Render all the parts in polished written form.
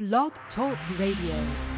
Blog Talk Radio.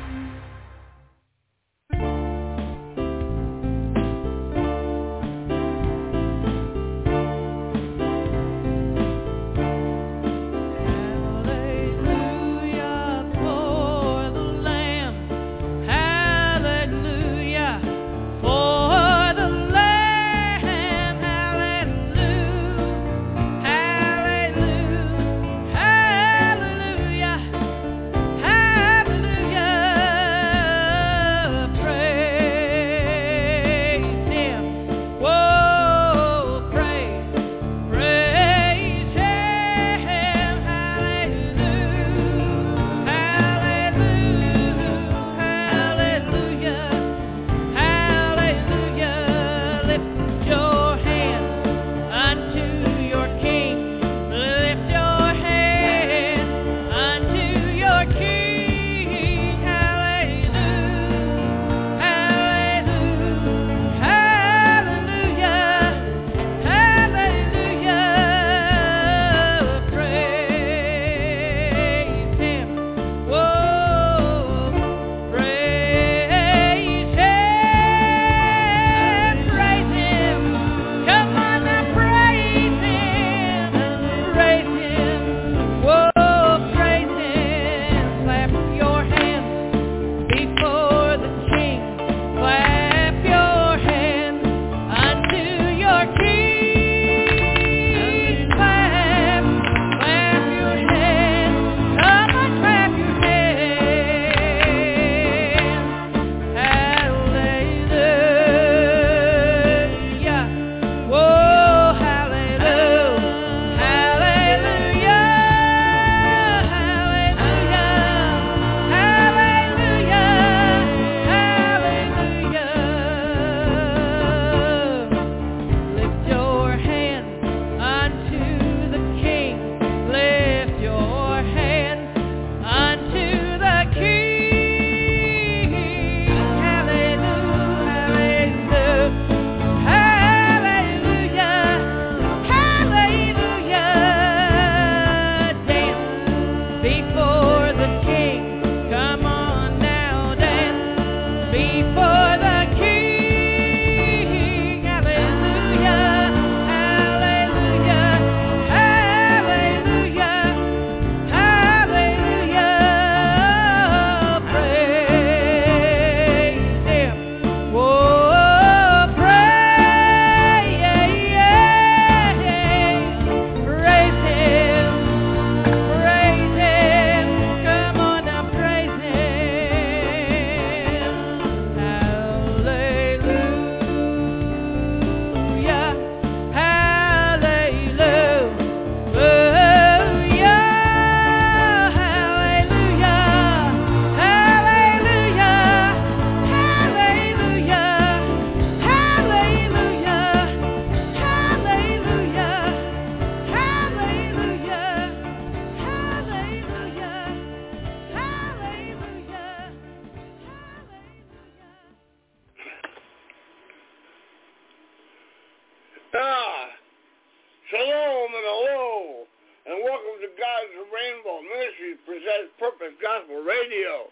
Shalom and hello, and welcome to God's Rainbow Ministry presents Purpose Gospel Radio.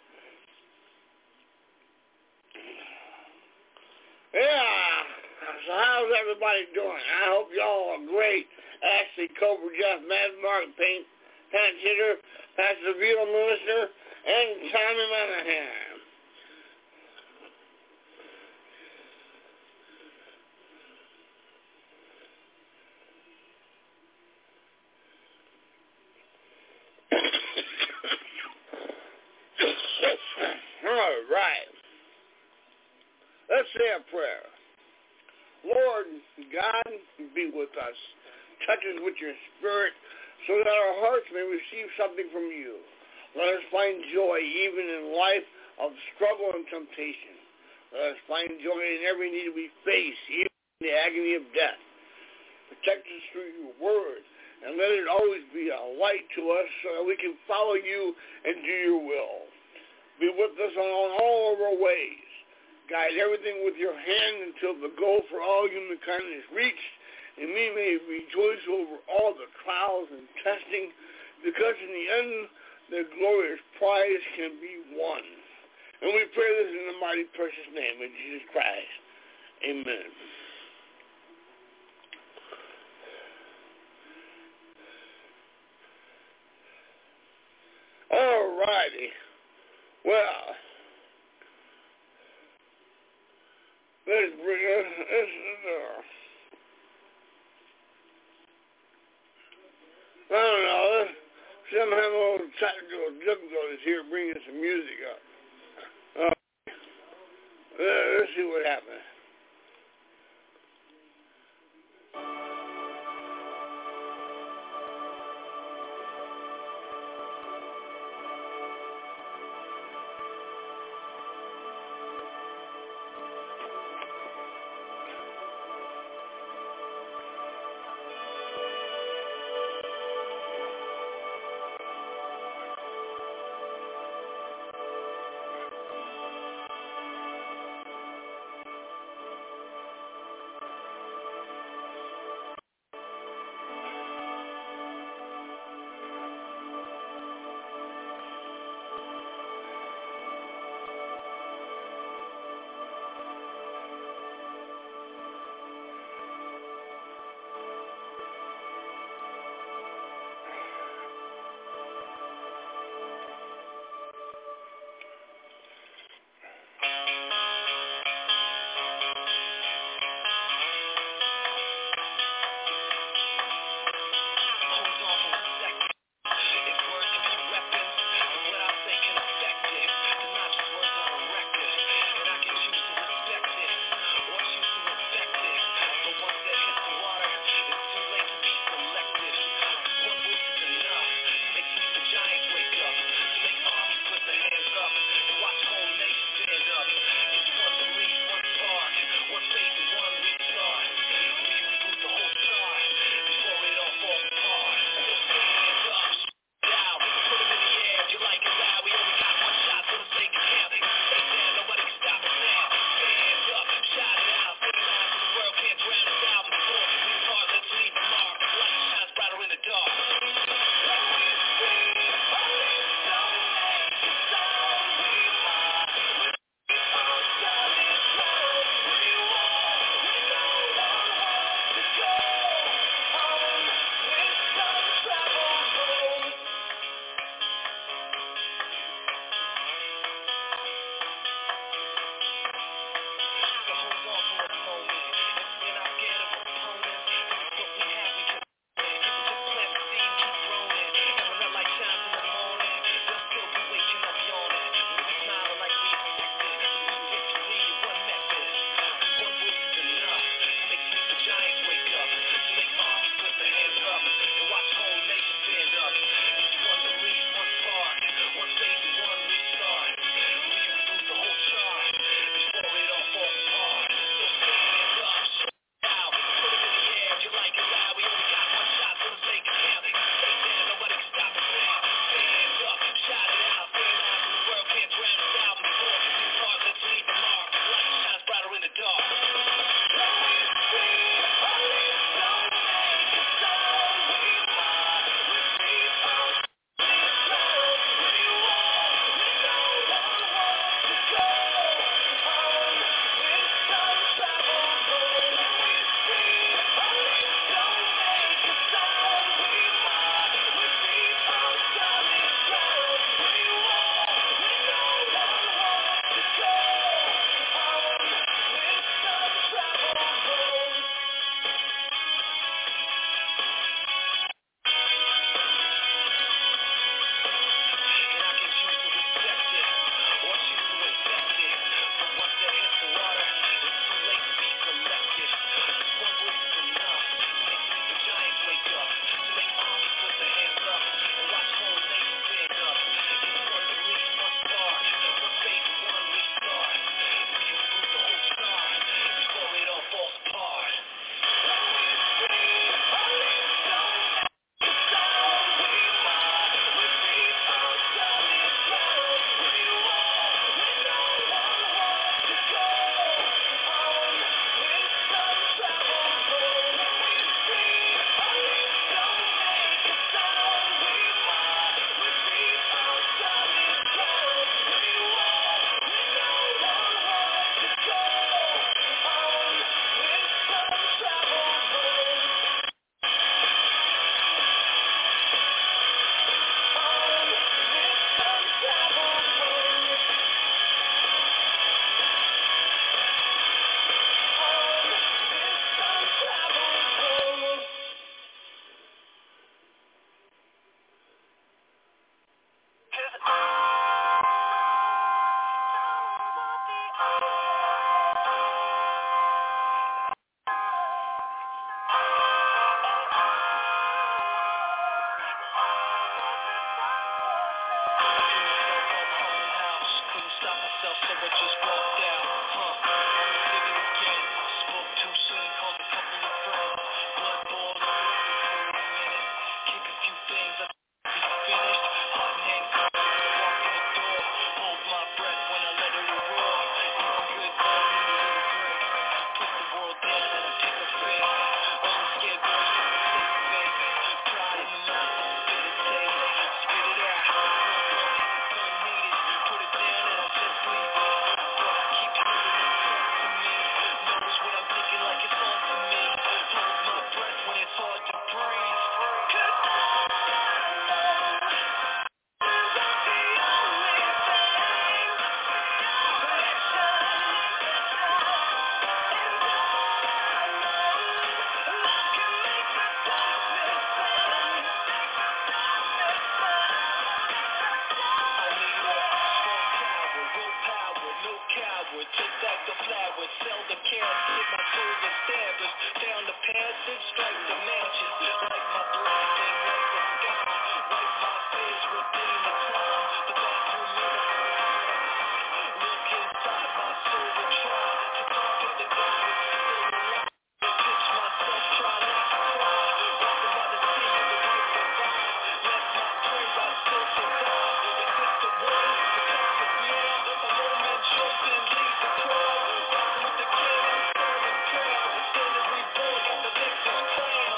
Yeah, so how's everybody doing? I hope y'all are great. Ashley, Cobra, Jeff, Mad Mark, Paint, Pat Hitter, Pastor Vito Minister, and Tommy Monahan. All right. Let's say a prayer. Lord God, be with us. Touch us with your spirit so that our hearts may receive something from you. Let us find joy even in life of struggle and temptation. Let us find joy in every need we face, even in the agony of death. Protect us through your word, and let it always be a light to us so that we can follow you and do your will. Be with us on all of our ways. Guide everything with your hand until the goal for all humankind is reached, and we may rejoice over all the trials and testing, because in the end, the glorious prize can be won. And we pray this in the mighty precious name of Jesus Christ. Amen. All righty. Well, let's bring us I don't know. Somehow a little technical difficulties here bringing some music up. Let's see what happens. got myself, so I just walked out. I'ma hit it again. Spoke too soon, called a couple of friends. Blood boiled over for a minute. Kick a few things, I be finished. Hot and handcuffed, walk in the door. Hold my breath when I let it roar. Eating good, but I need a little grace. Put the world down and I take a face. Only scared boys try to save face. Pride in the mouth, it's a bitter taste. Spit it out, don't need it. Put it down and I just leave it. But I keep hearing it talk to me. Knows what I'm thinking like it's on to me. Hold my breath when it's hard to breathe. Take back the flowers, sell the casket, my soul established. Found the passage, strike the matches. Like my blood, ain't like the scotch. Wipe my face, redeem the time. The bathroom mirror, look inside my soul and try to talk to the God that's still alive. Pitch myself, try not to cry. Walking by the sea of the right divide. Left my praise, I still survive. Is this the one? The time is now. A moment chosen leads the crowd. Walking with the king, I'm firm and proud. Standing reborn, got the victor's crown.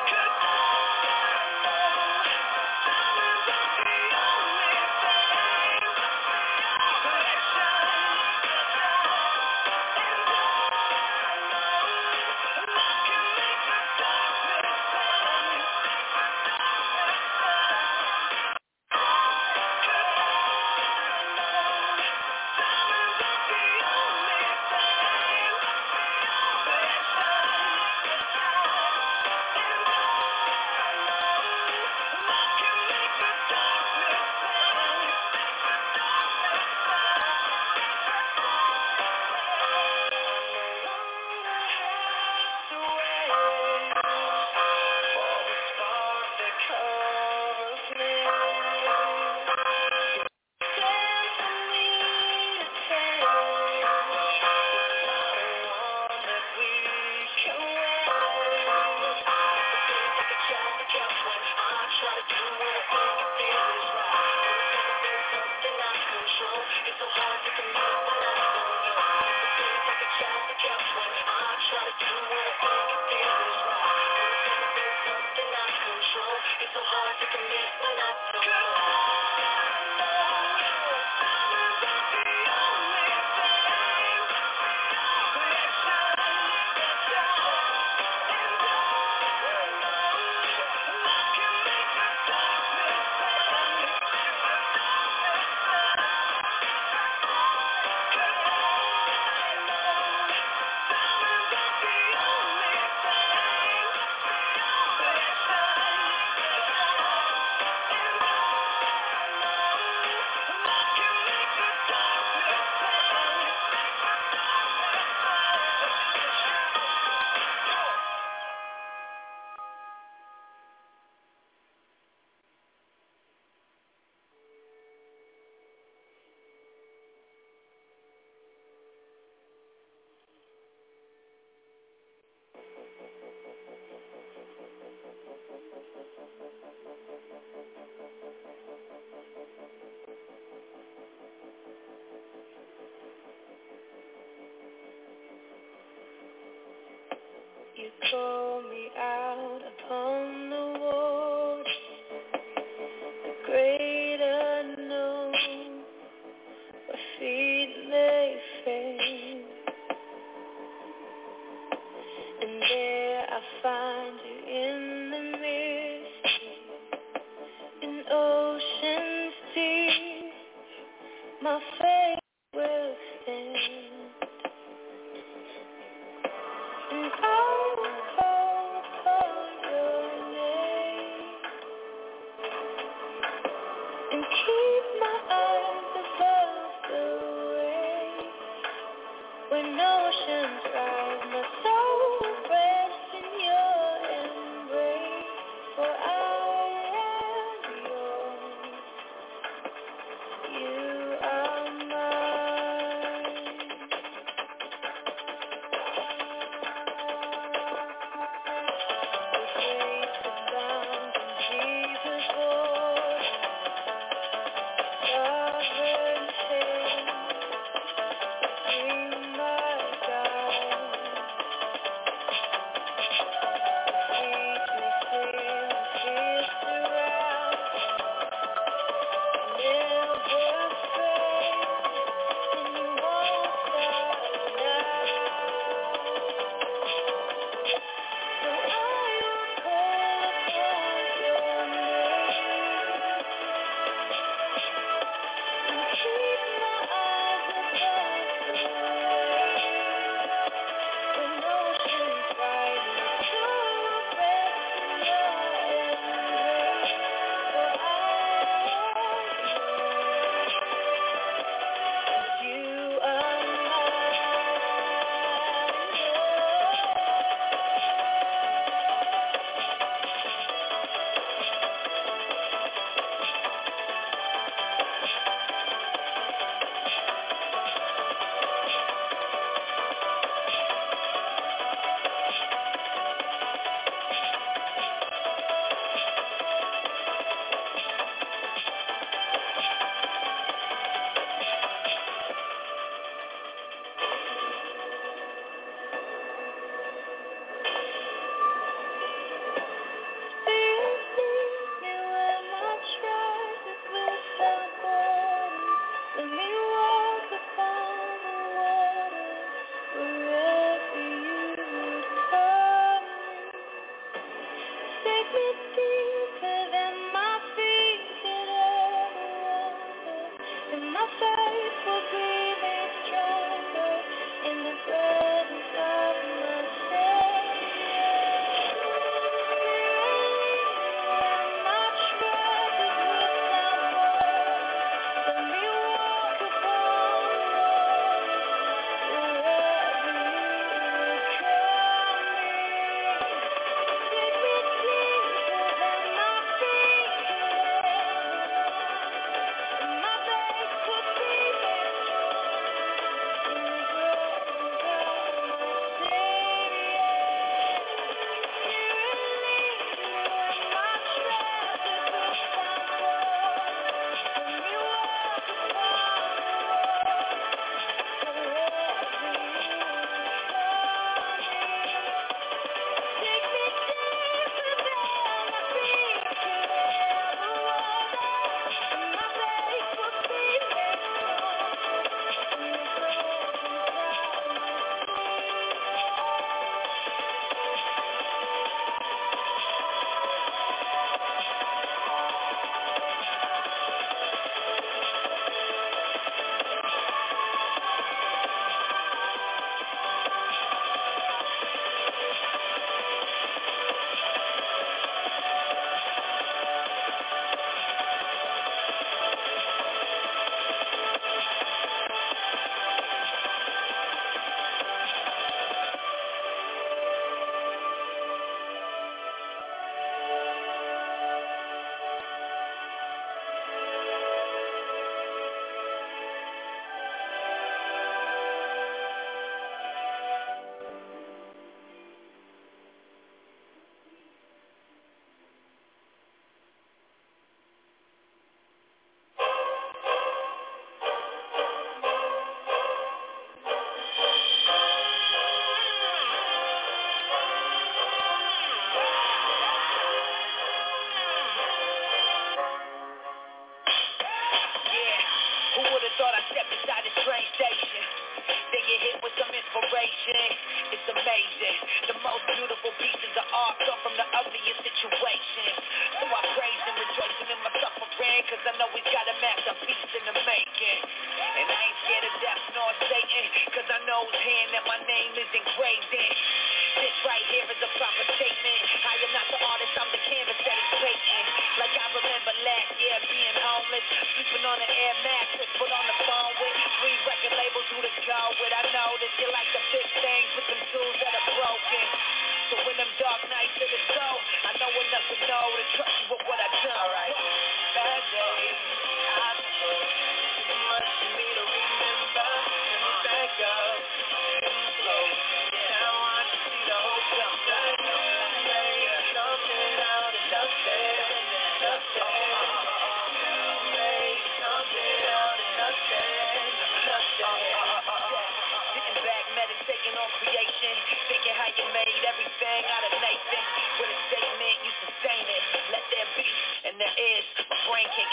You call me out upon the waters, the great unknown, where feet may fail. And there I find you in the mystery, in oceans deep, my faith will stand. And I will call upon your name and keep my eyes above the waves. When oceans rise, my soul will rest in your embrace. For I am yours, you are mine.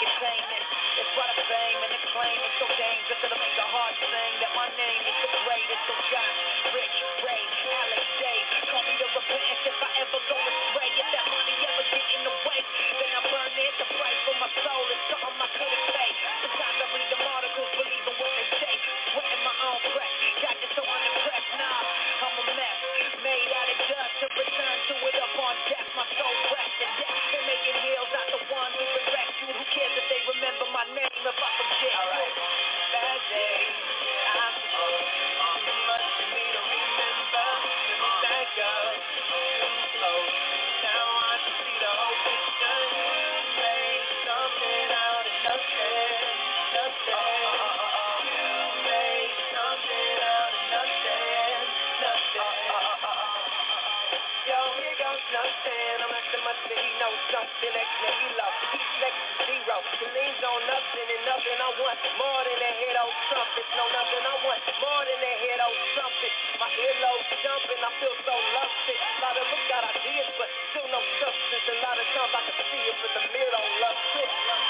contain it. It's why the fame and the claim is so dangerous that I make the heart sing that my name is the greatest. So Josh, Rich, Ray, Alex, Dave, call me the repentance if I ever go astray. If that money ever get in the way, then I burn it. The price for my soul is something I couldn't pay. Sometimes I read them articles, believing what they say, sweating my own breath. Got this so unimpressed, nah, I'm a mess, made out of dust to return to it up on death. My soul rests and death. They're making heels out the ones who direct you. Who cares if they remember my name if I forget? Alright, bad day. I suppose too much for me to remember. Let me thank God. Too close. Now I can see the whole picture. You made something out of nothing. Nothing. You made something out of nothing. Nothing. Yo, here goes nothing. I'm after my city, know something. X let me low. He's next to zero. He leans on nothing and nothing. I want more than a hit old trumpets. No, nothing. I want more than a hit old trumpet. My earlobes jumping. I feel so lusted. A lot of them got ideas, but still no substance. A lot of times I can see it, but the mirror don't love it.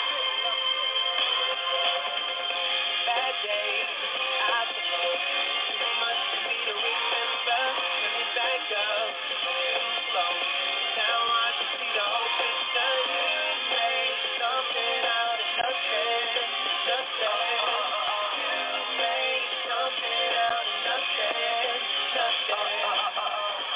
Bad days, I suppose. Too much for me to remember. Let me back up. Now I can see the whole picture. You made something out of nothing. Nothing. You made something out of nothing. Nothing.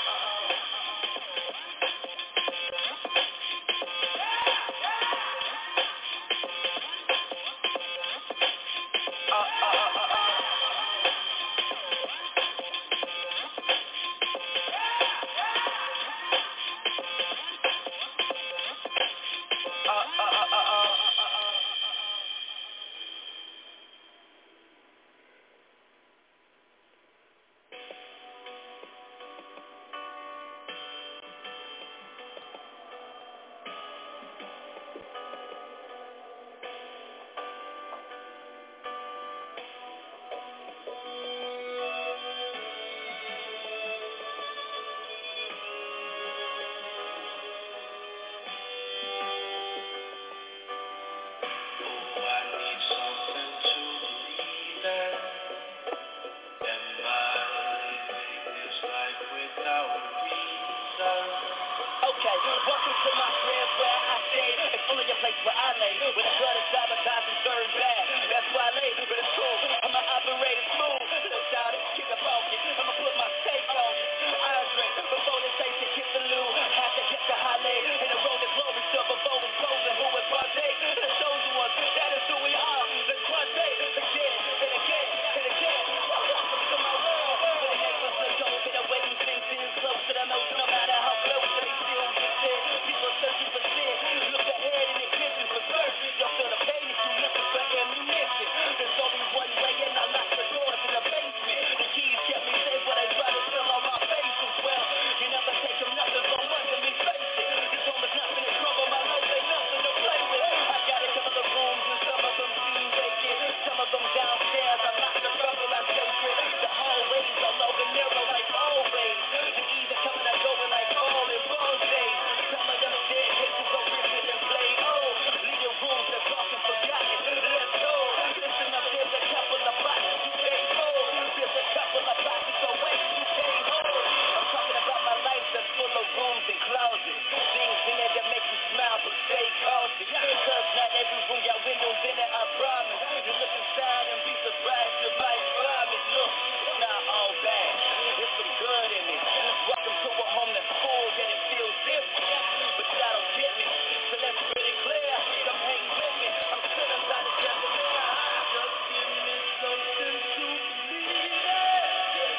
Welcome to my crib where I stay. It's only a place where I lay. Where the blood is sabotage and serves bad. That's why I lay, but it's cool. I'ma operate it smooth. Look out it, keep it focused. I'ma put my steak on it. I drink before the taste and kick the loo. Have to get the holiday. And the road is glory still before it's closing. Who is Rajay? The chosen ones. That is who we are. Let's Rajay. Again, and again, and again. Welcome to my world. Where the neighbors look over the way these things is close to the most. No matter how close they still get there. People searching for sin. Look ahead and it vision for search. Y'all feel the pain is too nothing for ammunition. There's only one way and I lock the doors in the basement. The keys kept me safe when they tried to fill on my face as well. You never take them nothing from under me, face it. This home is nothing to crumble, my life ain't nothing to play with. I got a couple of rooms and some of them seem vacant. Some of them downstairs, I lock the trouble, I'm sacred. The hallways are low and narrow like always. The keys are coming and going like all in both days. Some of them staircases are rigid and played old. Leaving rooms that's often forgotten. Let's go. Listen up, there's a couple of boxes you can't hold. There's a couple of boxes away you can't hold. I'm talking about my life that's full of rooms and closets. Things in there that make you smile but stay cautious. Cause not every room got windows in it, I promise. You look inside and be surprised you might find it. Look, it's not all bad. There's some good in it. Welcome to a home that's full, yet it feels different. But y'all don't get me, so let's get it clear. Come hang with me, I'm still inside the chandelier. Just give me something to believe in.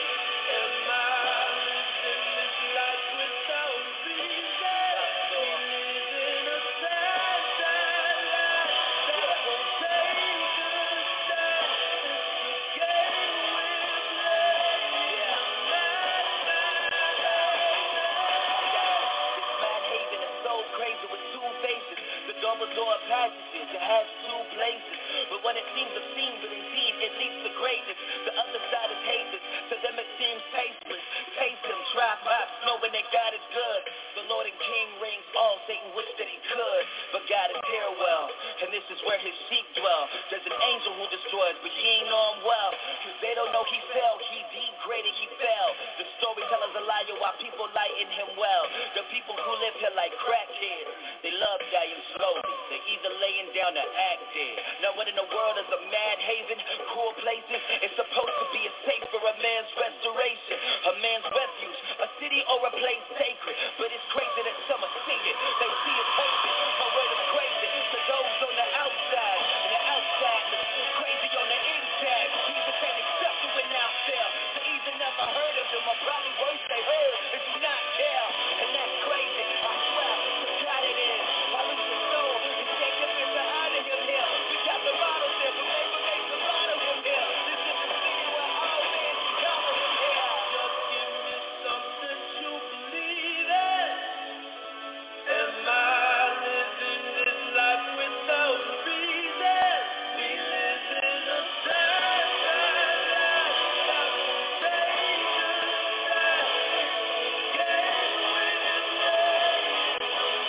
Am I living this life without reason? We live in a sad, sad life that won't take us down. It's a game we're playing. Mad Haven is so crazy with two faces. The door passages, it has two places. But when it seems obscene, but indeed it leads to greatness. The other side is haters, to them it seems tasteless. Taste them, try pops, knowing that God is good. The Lord and King reigns all, Satan wished that he could. But God is here well, and this is where his sheep dwell. There's an angel who destroys, but ye ain't know him well, cause they don't know he fell, he degraded, he fell. The storyteller's a liar while people lighten him well. The people who live here like crackheads, they love dying slowly. They're either laying down or act dead. Now what in the world is a mad haven? Cool places? It's supposed to be a safe for a man's restoration, a man's refuge, a city or a place sacred. But it's crazy that some are see it, they see it hated. My word is crazy to those on the outside, and the outside looks crazy on the inside. Jesus ain't accepted now still. They either never heard of him or probably worse they heard if you not care. And that's crazy, I swear, to God it is. I lose your soul, you can't get me to honor him here. We got the bottles here, but they remain to bottle him here. This is the city where all men cover him here. Just give me something to believe in. Am I living this life without a reason? We live in a sad, sad life. Got temptation, game winning ways.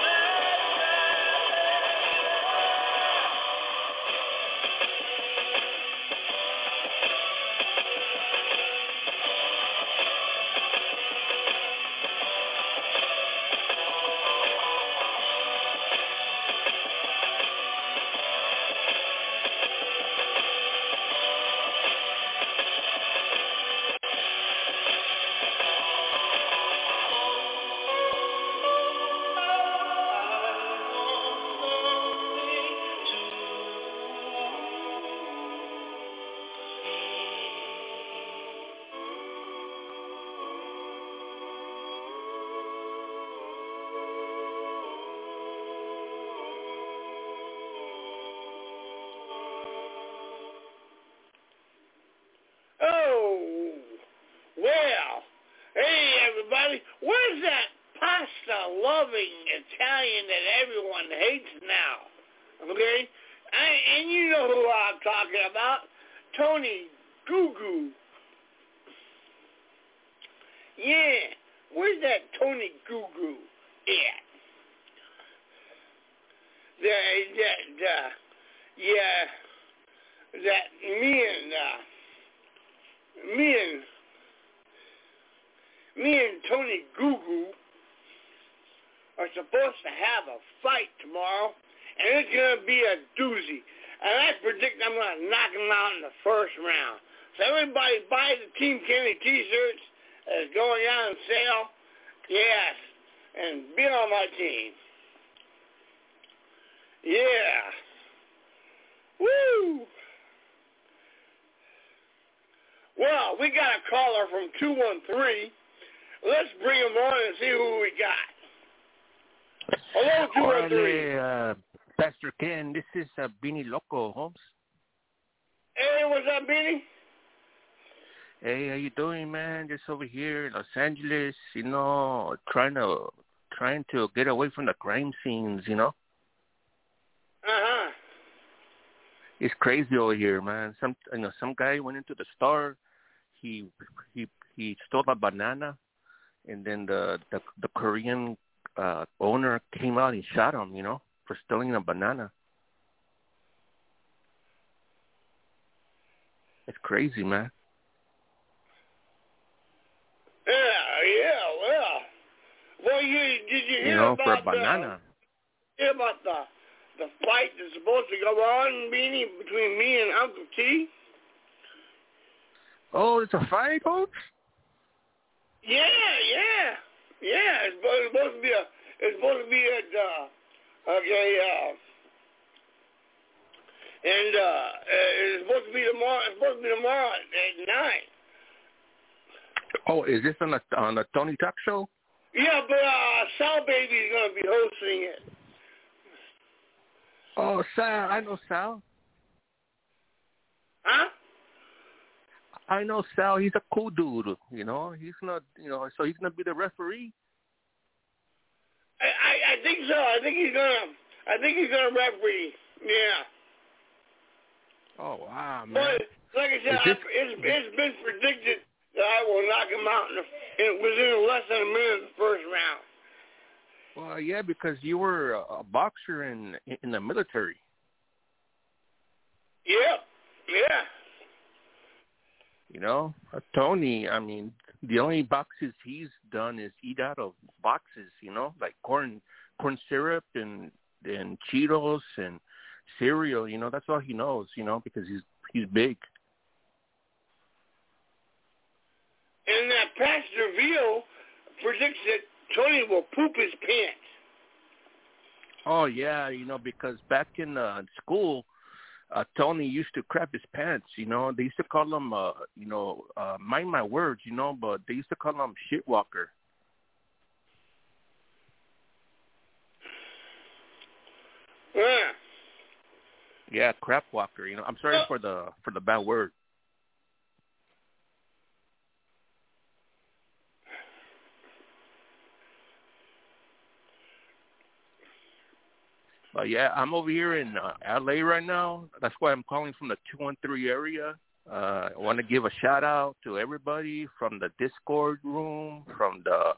Oh, well, hey everybody, where's that pasta-loving Italian that everyone hates now? Okay, and you know who I'm talking about, Tony Gugu. Yeah, where's that Tony Gugu at? Me and Tony Gugu are supposed to have a fight tomorrow, and it's going to be a doozy. And I predict I'm going to knock him out in the first round. So everybody buy the Team Kenny t-shirts that's going on sale. Yes, and be on my team. Yeah. Woo! Well, we got a caller from 213. Let's bring him on and see who we got. Hello, 213. Orale, Pastor Ken, this is Beanie Loco, Holmes. Hey, what's up, Beanie? Hey, how you doing, man? Just over here in Los Angeles, you know, trying to get away from the crime scenes, you know. Uh-huh. It's crazy over here, man. Some guy went into the store. He stole a banana, and then the Korean owner came out and shot him, you know, for stealing a banana. It's crazy, man. Well, did you hear about for a banana? Hear about the fight that's supposed to go on, Beanie, between me and Uncle T? Oh, it's a fight, Coach? Yeah. It's supposed to be at and it's supposed to be tomorrow. It's supposed to be tomorrow at 9. Oh, is this on the Tony Talk show? Yeah, but Sal Baby is going to be hosting it. Oh, Sal. I know Sal. Huh? I know Sal. He's a cool dude, you know. He's not, you know, so he's going to be the referee. I think so. I think he's gonna referee. Yeah. Oh, wow, man. But, like I said, it's been predicted that I will knock him out within less than a minute of the first round. Well, yeah, because you were a boxer in the military. Yeah. You know, Tony, I mean, the only boxes he's done is eat out of boxes, you know, like corn syrup and Cheetos and cereal, you know, that's all he knows, you know, because he's big. And that Pastor Veal predicts that Tony will poop his pants. Oh, yeah, you know, because back in school, Tony used to crap his pants, you know. They used to call him, mind my words, you know, but they used to call him shitwalker. Yeah. Yeah, crap walker, you know. I'm sorry for the bad word. But yeah, I'm over here in LA right now. That's why I'm calling from the 213 area. I want to give a shout out to everybody from the Discord room, from the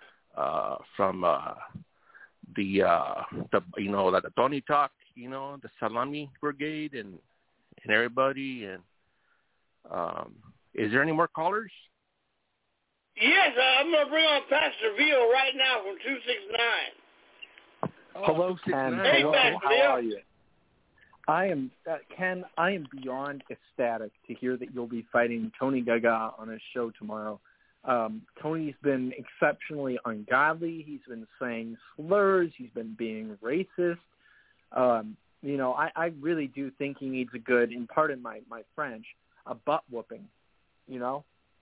Tony Talk, you know, the Salami Brigade and everybody. And is there any more callers? Yes, I'm gonna bring on Pastor Veal right now from 269. Hello, Ken. Hey, hello. Pastor How Veal. are you? I am Ken. I am beyond ecstatic to hear that you'll be fighting Tony Gaga on his show tomorrow. Tony's been exceptionally ungodly. He's been saying slurs. He's been being racist. You know, I really do think he needs a good, and pardon my French, a butt whooping. You know.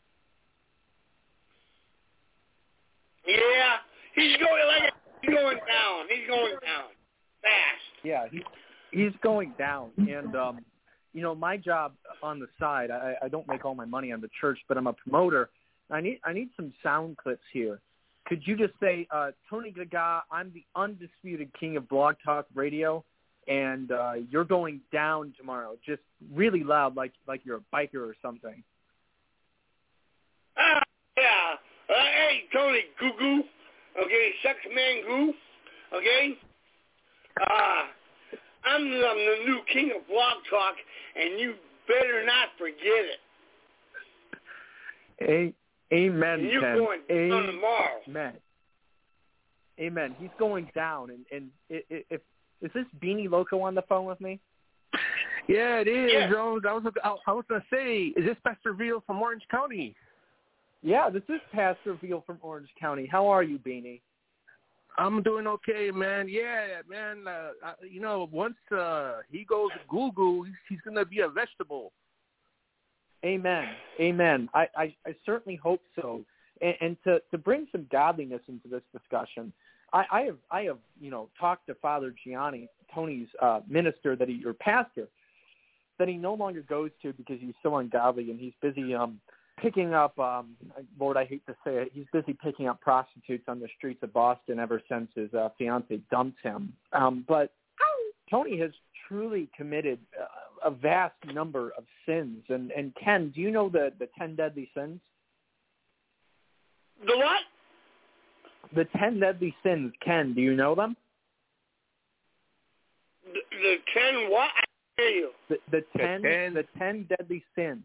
Yeah, he's going down. He's going down fast. Yeah, he's going down, and you know, my job on the side, I don't make all my money on the church, but I'm a promoter. I need some sound clips here. Could you just say, Tony Gaga, I'm the undisputed king of Blog Talk Radio, and you're going down tomorrow, just really loud, like you're a biker or something. Yeah. Hey, Tony Goo, okay, sex man goo, okay? I'm the new king of Blog Talk, and you better not forget it. Amen, and you're Ken. going down tomorrow. Amen. He's going down, and if is this Beanie Loco on the phone with me? Yeah, it is. Yeah. I was gonna say, is this Pastor Veal from Orange County? Yeah, this is Pastor Veal from Orange County. How are you, Beanie? I'm doing okay, man. Yeah, man. You know, once he goes goo-goo, he's going to be a vegetable. Amen. I certainly hope so. And to bring some godliness into this discussion, I have you know, talked to Father Gianni, Tony's minister or pastor, that he no longer goes to because he's so ungodly and he's busy picking up, Lord, I hate to say it, he's busy picking up prostitutes on the streets of Boston ever since his fiance dumped him. But Tony has truly committed a vast number of sins. And Ken, do you know the 10 deadly sins? The what? The 10 deadly sins, Ken, do you know them? The 10 what? I hear you. The 10 deadly sins.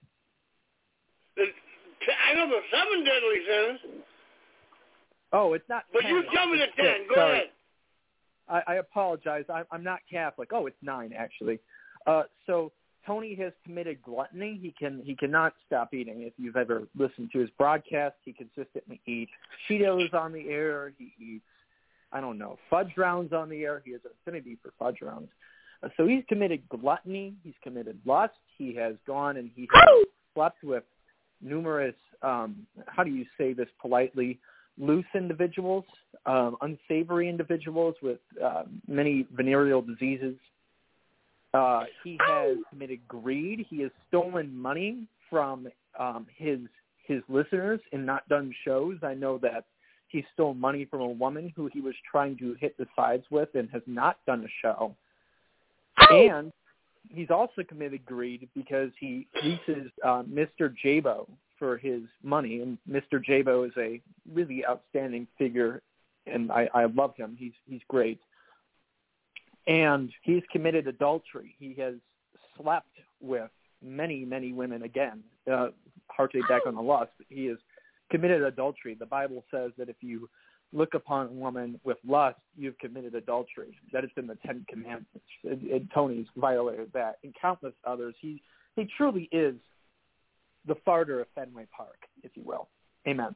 I know the 7 deadly sins. Oh, it's not 10. But you tell me the 10. Go Sorry. ahead. I apologize. I'm not Catholic. Oh, it's 9, actually. So Tony has committed gluttony. He cannot stop eating. If you've ever listened to his broadcast, he consistently eats Cheetos on the air. He eats, I don't know, fudge rounds on the air. He has an affinity for fudge rounds. So he's committed gluttony. He's committed lust. He has gone and he has slept with numerous, how do you say this politely, loose individuals, unsavory individuals with many venereal diseases. He has committed greed. He has stolen money from his listeners and not done shows. I know that he stole money from a woman who he was trying to hit the sides with and has not done a show. And he's also committed greed because he leases Mr. Jabo for his money, and Mr. Jabo is a really outstanding figure, and I love him. He's great. And he's committed adultery. He has slept with many, many women again, harkening back on the lust. He has committed adultery. The Bible says that if you look upon a woman with lust, you've committed adultery. That is in the Ten Commandments. And Tony's violated that. And countless others. He truly is the farter of Fenway Park, if you will. Amen.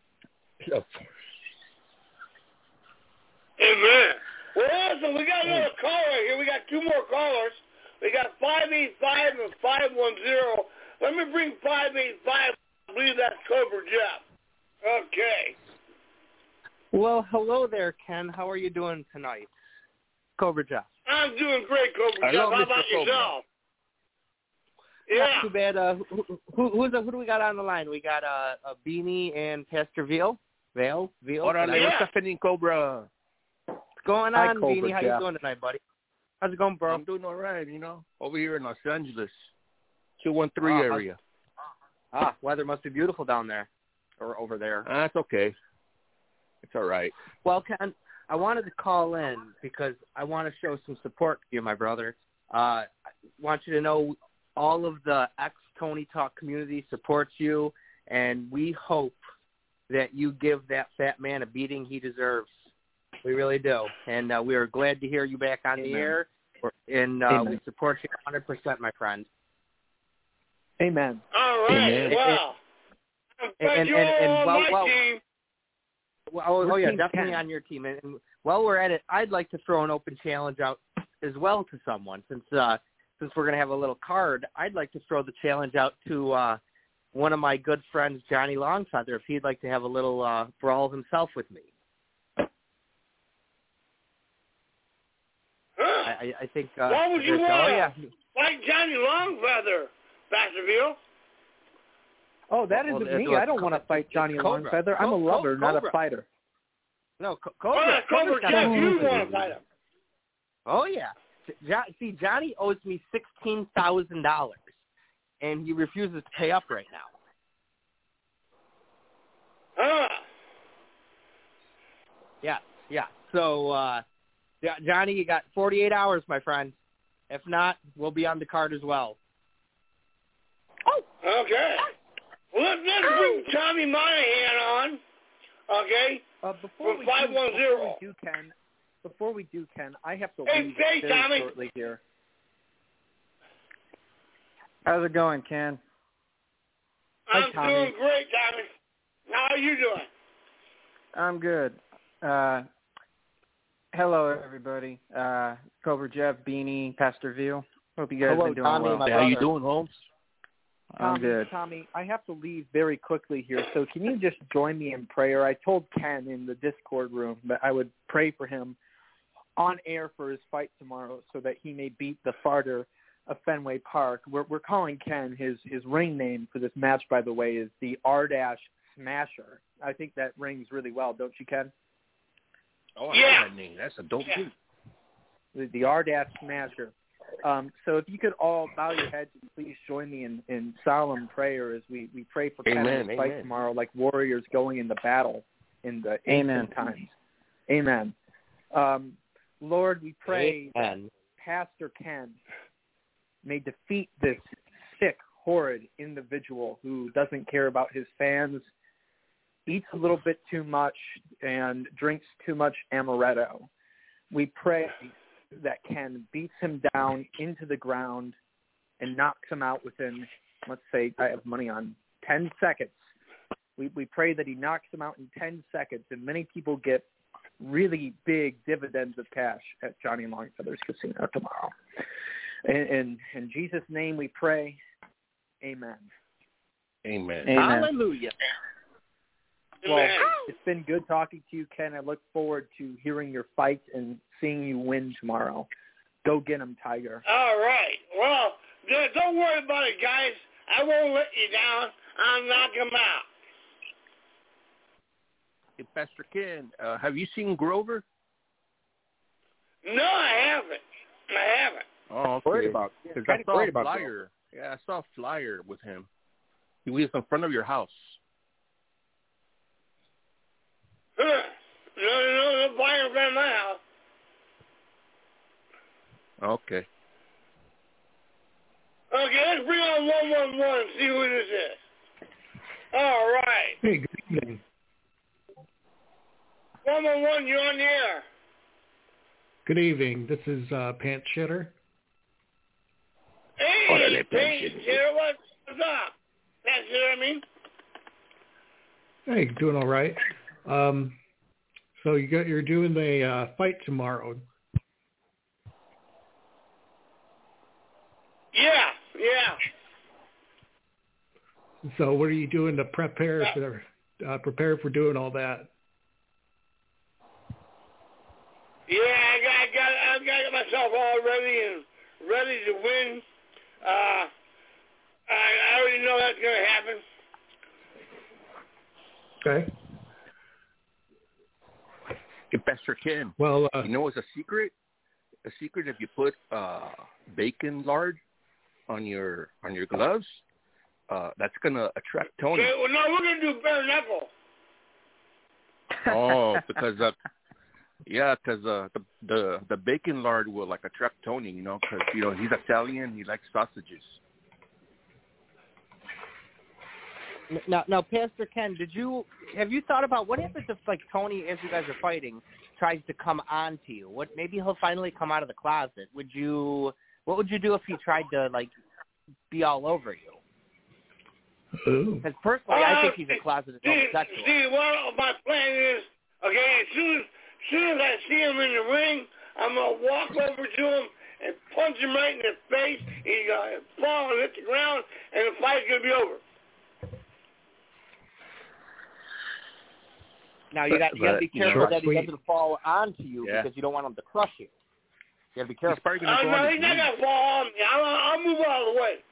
Amen. Well, listen, we got another caller here. We got two more callers. We got 585 and 510. Let me bring 585. I believe that's Cobra Jeff. Okay. Well, hello there, Ken. How are you doing tonight? Cobra Jeff. I'm doing great, Cobra Jeff. How about yourself? Yeah. Not too bad. Who do we got on the line? We got a Beanie and Pastor Veal. Veal? Órale, what's happening, Cobra? What's going Hi, on, Cobra Beanie? How Jeff. you doing tonight, buddy? How's it going, bro? I'm doing all right, over here in Los Angeles, 213 area. Weather must be beautiful down there, or over there. That's okay. It's all right. Well, Ken, I wanted to call in because I want to show some support to you, my brother. I want you to know all of the ex-Tony Talk community supports you, and we hope that you give that fat man a beating he deserves. We really do. And we are glad to hear you back on the air, and we support you 100%, my friend. Amen. All right. Wow. And my team. Definitely on your team. And while we're at it, I'd like to throw an open challenge out as well to someone. Since we're going to have a little card, I'd like to throw the challenge out to one of my good friends, Johnny Longfeather, if he'd like to have a little brawl himself with me. I think. Why would you want to fight Johnny Longfeather, Pastor Veal? Oh, that isn't me. I don't want to fight Johnny Longfeather. I'm a lover, not a fighter. No, Cobra. Cobra Jeff, you want to fight him. Oh, yeah. See, Johnny owes me $16,000, and he refuses to pay up right now. Yeah. So, Johnny, you got 48 hours, my friend. If not, we'll be on the card as well. Okay. Well, let's bring Tommy Monahan on, okay, Before from 510. Before we do, Ken, I have to leave Hey, very Tommy. shortly here. How's it going, Ken? I'm Tommy. doing great, Tommy. How are you doing? I'm good. Hello, everybody. Cobra Jeff, Beanie, Pastor Veal. Hope you guys Hello, been doing Tommy, well. my How you brother. doing, Holmes? I'm good. Tommy, I have to leave very quickly here, so can you just join me in prayer? I told Ken in the Discord room that I would pray for him on air for his fight tomorrow so that he may beat the farter of Fenway Park. We're calling Ken, his ring name for this match, by the way, is the R-Smasher. I think that rings really well, don't you, Ken? Oh, I know that name. That's a dope name. The R-Smasher. So if you could all bow your heads and please join me in solemn prayer as we pray for Ken's fight tomorrow like warriors going into battle in the ancient times. Amen. Lord, we pray that Pastor Ken may defeat this sick, horrid individual who doesn't care about his fans, eats a little bit too much, and drinks too much amaretto. We pray that Ken beats him down into the ground and knocks him out within, let's say, I have money on 10 seconds. We pray that he knocks him out in 10 seconds, and many people get really big dividends of cash at Johnny Longfeather's casino tomorrow. In Jesus' name we pray. Amen. Amen. Hallelujah. Well, it's been good talking to you, Ken. I look forward to hearing your fight and seeing you win tomorrow. Go get him, Tiger. All right. Well, don't worry about it, guys. I won't let you down. I'll knock him out. Hey, Pastor Ken, have you seen Grover? No, I haven't. Oh, okay. Worried about. Because I saw a flyer. Yeah, I saw a flyer with him. He was in front of your house. No fire in front of my house. Okay. Okay, let's bring on 111 and see who this is. All right. Hey, good evening. 111, you're on the air. Good evening. This is Pants Shitter. Hey, Pants Shitter, what's up? Pants Shitter, I mean. Hey, doing all right. So you're doing the fight tomorrow. Yeah. So what are you doing to prepare for doing all that? Yeah, I got myself all ready to win. I already know that's going to happen. Okay. Hey, Pastor Ken. Well, you know what's a secret? A secret, if you put bacon lard on your gloves, that's gonna attract Tony. Okay, well, no, we're gonna do bare knuckle. Oh, because the bacon lard will like attract Tony, because he's Italian, he likes sausages. Now, Pastor Ken, have you thought about what happens if, like, Tony, as you guys are fighting, tries to come on to you? Maybe he'll finally come out of the closet. What would you do if he tried to, like, be all over you? Because personally, I think he's a closeted homosexual. See, well, my plan is, okay, as soon as I see him in the ring, I'm gonna walk over to him and punch him right in the face. He's gonna fall and hit the ground, and the fight's gonna be over. Now, you got to be careful that he doesn't fall onto you because you don't want him to crush you. You got to be careful. No, he's not gonna fall on me. I'll move out of the way.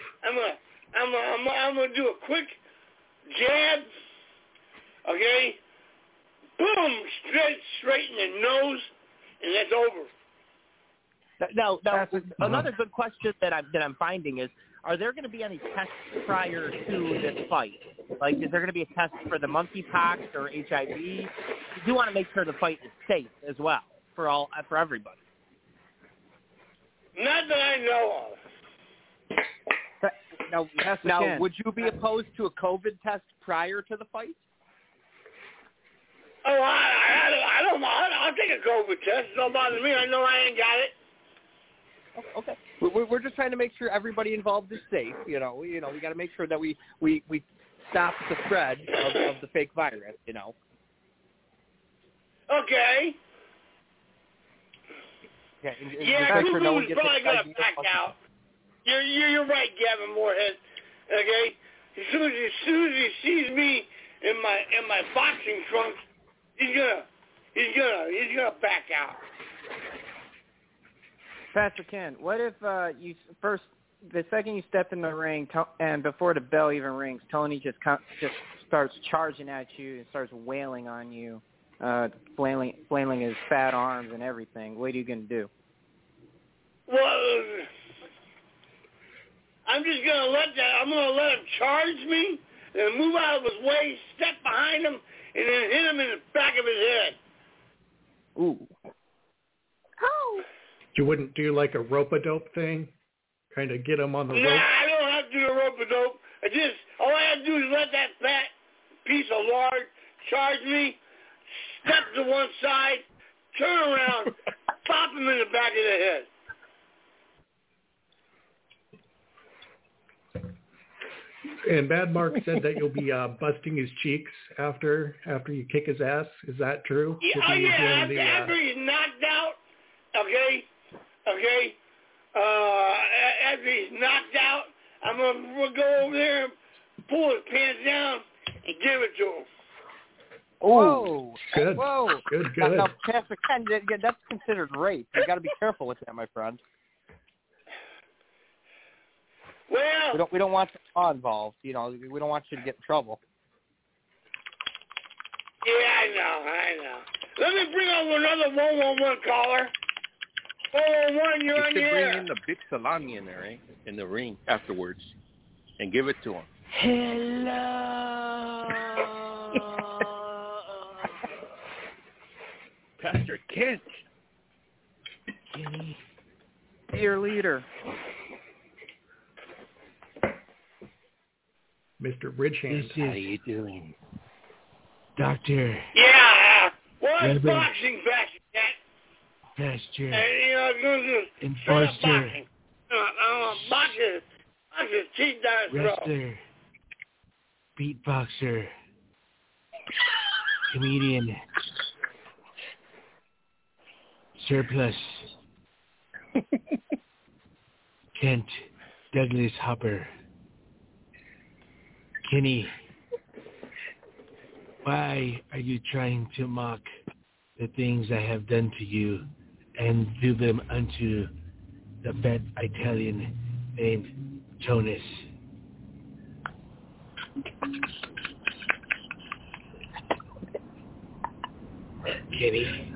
I'm gonna do a quick jab. Okay, boom, straight in the nose, and that's over. Now, another good question that I'm finding is: are there going to be any tests prior to this fight? Like, is there going to be a test for the monkeypox or HIV? You do want to make sure the fight is safe as well for everybody. Not that I know of. Now, would you be opposed to a COVID test prior to the fight? Oh, I don't know. I'll take a COVID test. Don't bother me. I know I ain't got it. Okay. We're just trying to make sure everybody involved is safe. We got to make sure that we stop the spread of the fake virus. Okay. Yeah, Kubu's probably gonna back out. You're right, Gavin Moorhead. Okay. As soon as he sees me in my boxing trunks, he's gonna back out. Pastor Ken, what if the second you step in the ring and before the bell even rings, Tony just starts charging at you and starts wailing on you, flailing his fat arms and everything? What are you going to do? Well, I'm just going to let him charge me, then move out of his way, step behind him, and then hit him in the back of his head. Ooh. Oh. You wouldn't do like a rope-a-dope thing? Kind of get him on the rope? Nah, I don't have to do a rope-a-dope. All I have to do is let that fat piece of lard charge me, step to one side, turn around, pop him in the back of the head. And Bad Mark said that you'll be busting his cheeks after you kick his ass. Is that true? Yeah, after he's knocked out, okay? After he's knocked out, we'll go over there and pull his pants down and give it to him. Whoa. Good. Whoa. Good. Now, Pastor Ken, that's considered rape. You got to be careful with that, my friend. Well, we don't want the law involved. We don't want you to get in trouble. Yeah, I know. Let me bring over another 111 caller. 111, you're on the air. Bring in the big salami in there, in the ring afterwards, and give it to him. Hello. Pastor Kent. Dear leader. Mr. Bridgehand. How are you doing? Doctor. Yeah. Well, it's Reverend boxing back again. Pastor. And, going to Enforcer. boxing. Boxers, teeth down his throat. Wrestler. Beatboxer. Comedian. Surplus. Kent Douglas Hopper. Kenny, why are you trying to mock the things I have done to you and do them unto the fat Italian named Jonas? Kenny?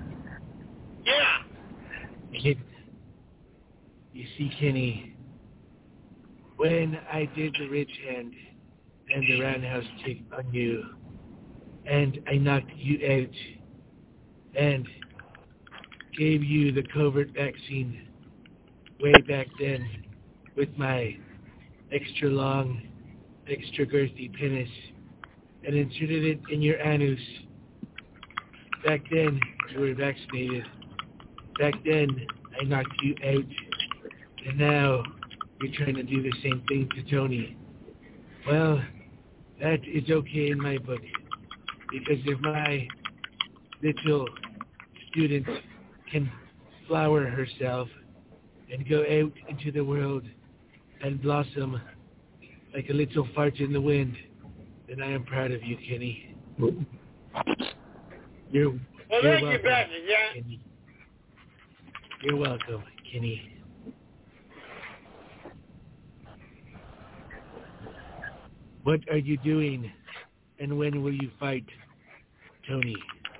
Yeah. You see, Kenny, when I did the rich hand and the roundhouse kick on you, and I knocked you out, and gave you the covert vaccine way back then with my extra long, extra girthy penis, and inserted it in your anus. Back then, you were vaccinated. Back then, I knocked you out. And now, you're trying to do the same thing to Tony. Well, that is okay in my book. Because if my little student can flower herself and go out into the world and blossom like a little fart in the wind, then I am proud of you, Kenny. You're welcome, Kenny. You're welcome, Kenny. What are you doing, and when will you fight, Tony?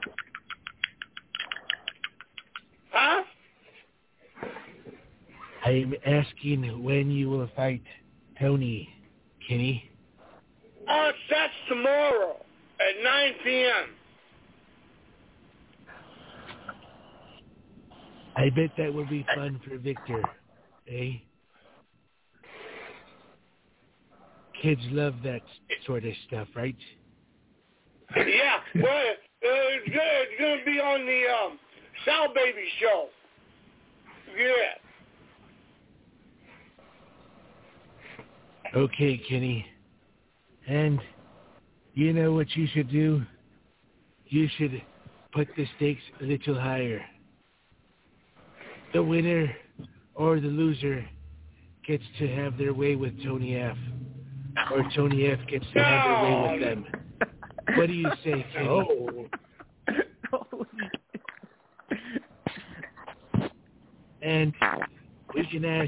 Huh? I'm asking when you will fight Tony, Kenny. That's tomorrow at 9 p.m. I bet that will be fun for Victor, eh? Kids love that sort of stuff, right? Yeah, well, it's going to be on the Sal Baby show. Yeah. Okay, Kenny. And you know what you should do? You should put the stakes a little higher. The winner or the loser gets to have their way with Tony F. Or Tony F gets to have their way with them. What do you say, Kenny? Oh. And we can ask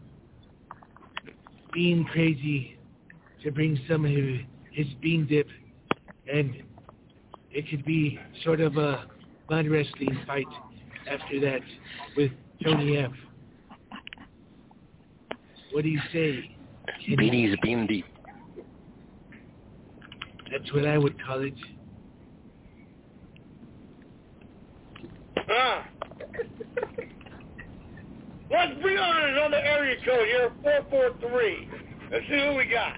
Bean Crazy to bring some of his bean dip, and it could be sort of a mud wrestling fight after that with Tony F. What do you say, Kenny? Beanie's bean deep. That's what I would call it. Let's bring on another area code here, 443. Let's see who we got.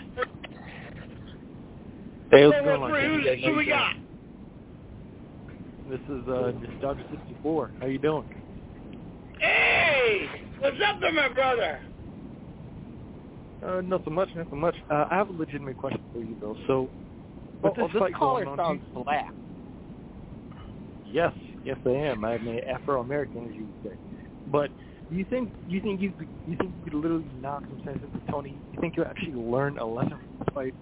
Hey, what's going on? Who we got? This is Dodger 64. How you doing? Hey! What's up there, my brother? Nothing much. I have a legitimate question for you, though. So, this caller sounds black. Yes, I am. I'm an Afro-American, as you would say. But do you think you could literally knock some sense into Tony? You think you'll actually learn a lesson from this fight?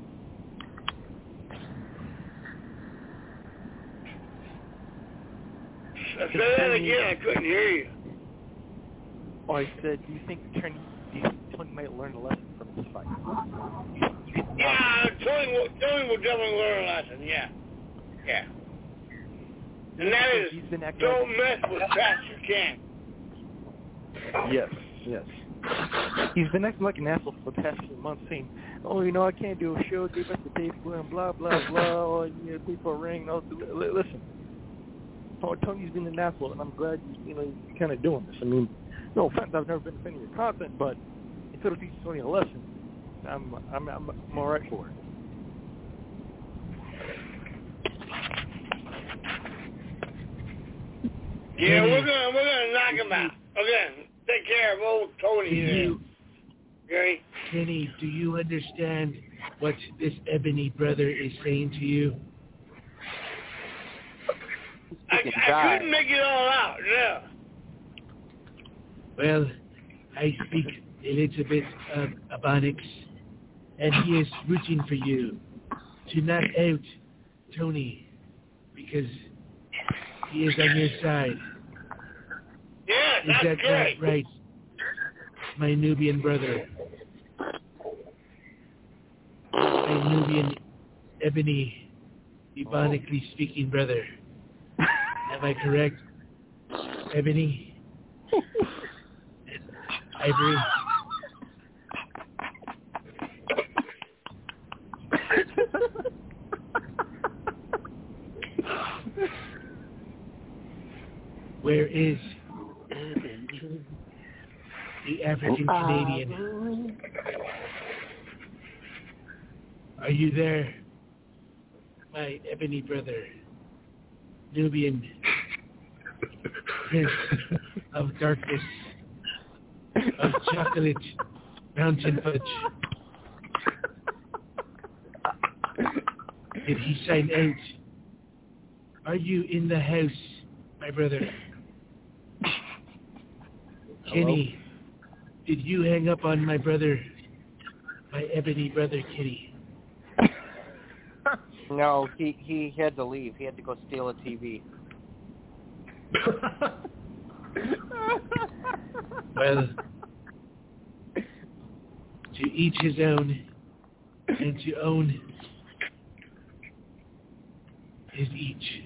Say that again. I couldn't hear you. Oh, I said, do you think Tony might learn a lesson from this fight? Yeah, Tony will definitely learn a lesson. Yeah. And that is, don't mess with Pastor Ken. Yes. He's been acting like an asshole for the past few months, saying, "Oh, I can't do a show. Give us the tape, and blah blah blah. Oh, pay for a ring." No, listen. Tony's been an asshole, and I'm glad you're kind of doing this. I mean, no offense, I've never been a fan of your content, but instead of teaching Tony a lesson, I'm all right for it. Yeah, Kenny, we're gonna knock him out. Okay, take care of old Tony there. Okay. Kenny, do you understand what this Ebony brother is saying to you? I couldn't make it all out. Yeah. Well, I speak a little bit of Ebonics, and he is rooting for you to knock out Tony because he is on your side. Yeah, Is that's that great. not right, my Nubian brother? My Nubian Ebony, ebonically speaking brother. Am I correct? Ebony? Ivory? Where is the African Canadian? Are you there, my Ebony brother? Nubian Prince of Darkness, of Chocolate Mountain Fudge. Did he sign out? Are you in the house, my brother? Kenny, did you hang up on my brother, my Ebony brother, Kenny? No, he had to leave. He had to go steal a TV. Well, to each his own, and to own is each.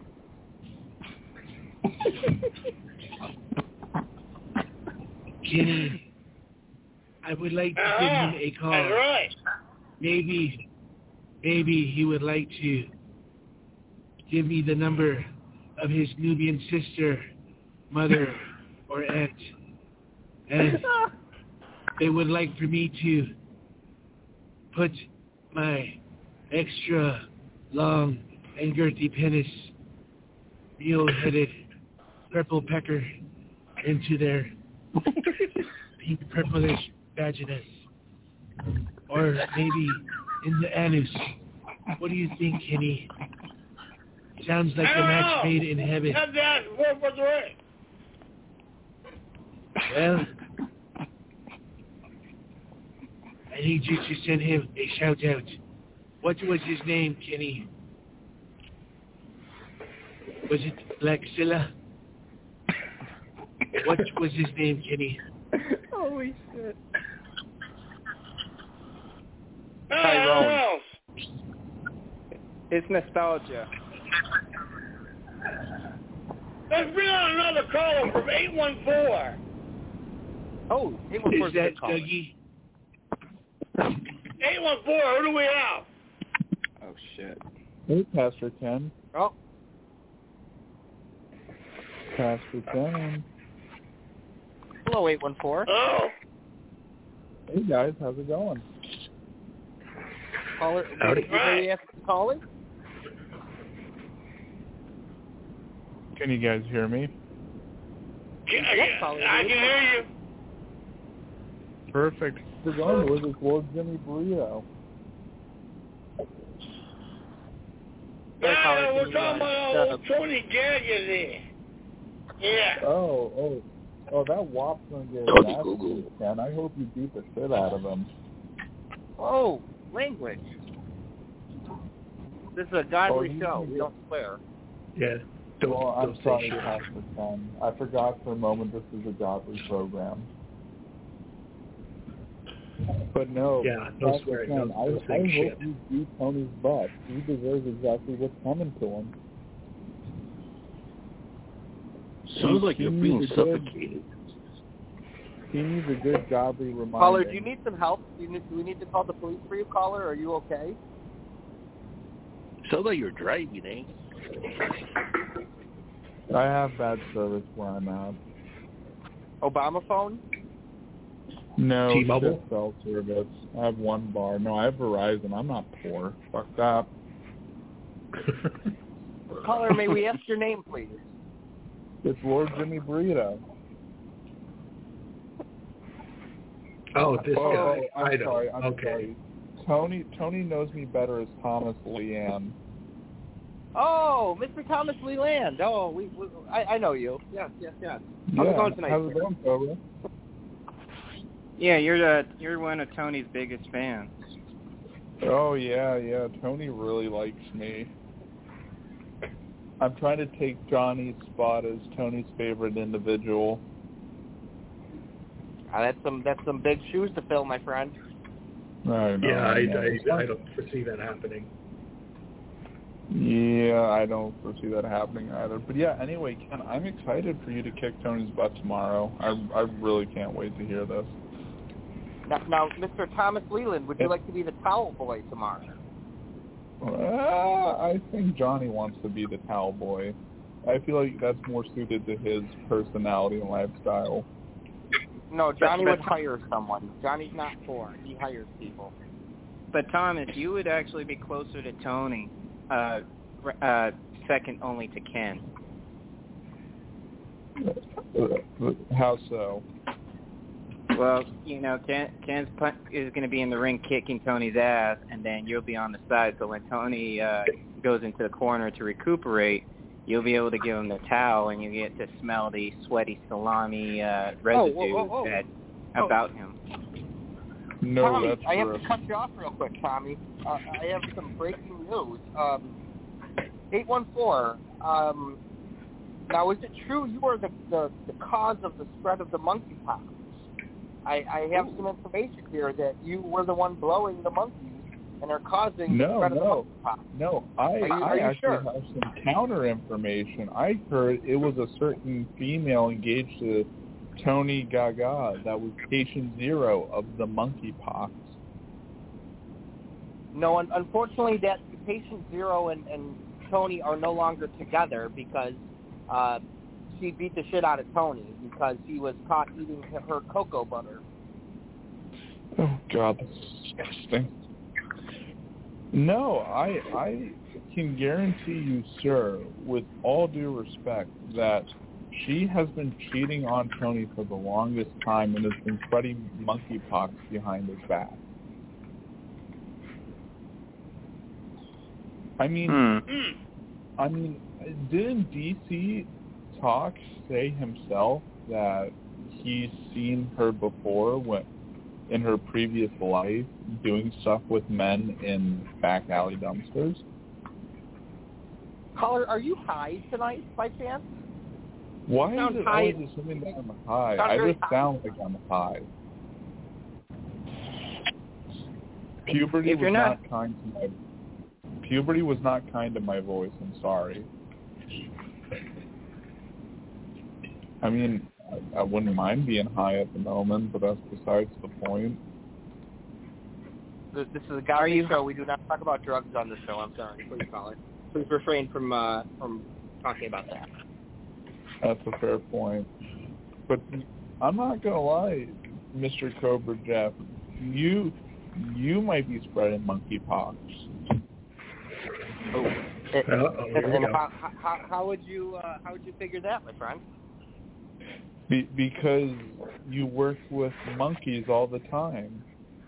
Kenny, I would like to give him a call. That's right. Maybe he would like to give me the number of his Nubian sister, mother, or aunt. And they would like for me to put my extra long and girthy penis, mule-headed purple pecker into their pink purplish vaginas. Or maybe in the anus. What do you think, Kenny? Sounds like a match made in heaven. That's what was right. Well, I need you to send him a shout out. What was his name, Kenny? Was it Blackzilla? What was his name, Kenny? Holy shit. Tyrone. It's nostalgia. Let's bring on another caller from 814. Oh, 814 Is that Dougie? 814, who do we have? Oh, shit. Hey, Pastor Ken. Oh. Pastor Ken. Hello, 814. Oh. Hey, guys. How's it going? Caller, Howdy. did we ask the caller? Can you guys hear me? I can hear you. Perfect. How's it going? Where's this Lord Jimmy Burrito? No, we're talking about old Tony Gagnon there. Yeah. Oh, that Wop's gonna get his ass beat, Ken. I hope you beat the shit out of him. Oh, language. This is a godly show. We don't swear. Yeah. I'm say sorry, shit. Pastor Ken. I forgot for a moment this is a godly program. But no, Yeah, no Pastor swearing, Ken, no I saying hope shit. you beat Tony's butt. He deserves exactly what's coming to him. Sounds like you're being He's a suffocated. He needs a good godly reminder. Caller, do you need some help? Do we need to call the police for you, caller? Are you okay? Sounds like you're driving, eh? I have bad service where I'm at. Obama phone? No, T-Mobile? shit cell service. I have one bar. No, I have Verizon. I'm not poor. Fuck that. Caller, may we ask your name, please? It's Lord Jimmy Burrito. Oh, this guy. I'm sorry. Okay. Tony knows me better as Thomas Leanne. Oh, Mr. Thomas Leland. Oh, I know you. Yes. How's it going tonight? How's it going, Cobra? Yeah, you're one of Tony's biggest fans. Oh yeah. Tony really likes me. I'm trying to take Johnny's spot as Tony's favorite individual. That's some big shoes to fill, my friend. I know, I don't foresee that happening. Yeah, I don't foresee that happening either. But yeah, anyway, Ken, I'm excited for you to kick Tony's butt tomorrow. I really can't wait to hear this. Now, Mr. Thomas Leland, would you like to be the towel boy tomorrow? I think Johnny wants to be the towel boy. I feel like that's more suited to his personality and lifestyle. No, Johnny would hire someone. Johnny's not poor. He hires people. But Thomas, you would actually be closer to Tony, second only to Ken. How so? Well, Ken's is going to be in the ring kicking Tony's ass, and then you'll be on the side. So when Tony goes into the corner to recuperate, you'll be able to give him the towel, and you get to smell the sweaty salami residue about him. No, Tommy, that's I have to cut you off real quick, Tommy. I have some breaking news. 814. Now, is it true you are the cause of the spread of the monkeypox? I have some information here that you were the one blowing the monkeys and are causing the spread of the monkeypox. No, I actually have some counter information. I heard it was a certain female engaged to Tony Gaga that was patient zero of the monkeypox. No, unfortunately, that patient zero and Tony are no longer together because she beat the shit out of Tony because he was caught eating her cocoa butter. Oh, God, that's disgusting. No, I can guarantee you, sir, with all due respect, that she has been cheating on Tony for the longest time and has been spreading monkeypox behind his back. I mean, didn't DC Talk say himself that he's seen her before in her previous life doing stuff with men in back alley dumpsters? Caller, are you high tonight by chance? Why is it always assuming that I'm high? I just sound like I'm high. Puberty was not kind to my voice. I'm sorry. I mean, I wouldn't mind being high at the moment, but that's besides the point. This is a guy show. We do not talk about drugs on this show. I'm sorry. Please call it. Please refrain from talking about that. That's a fair point. But I'm not going to lie, Mr. Cobra Jeff. You might be spreading monkeypox. Oh. And how would you figure that, my friend? Because you work with monkeys all the time.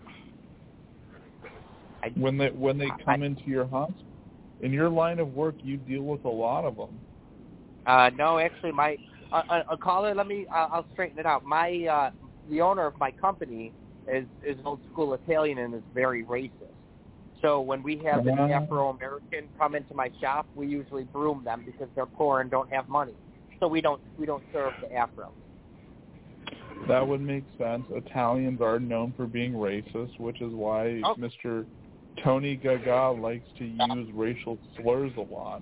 When they come into your hospital, in your line of work, you deal with a lot of them. No, actually, my caller. I'll straighten it out. My the owner of my company is old school Italian and is very racist. So when we have an Afro-American come into my shop, we usually broom them because they're poor and don't have money. So we don't serve the Afro. That would make sense. Italians are known for being racist, which is why Mr. Tony Gaga likes to use racial slurs a lot.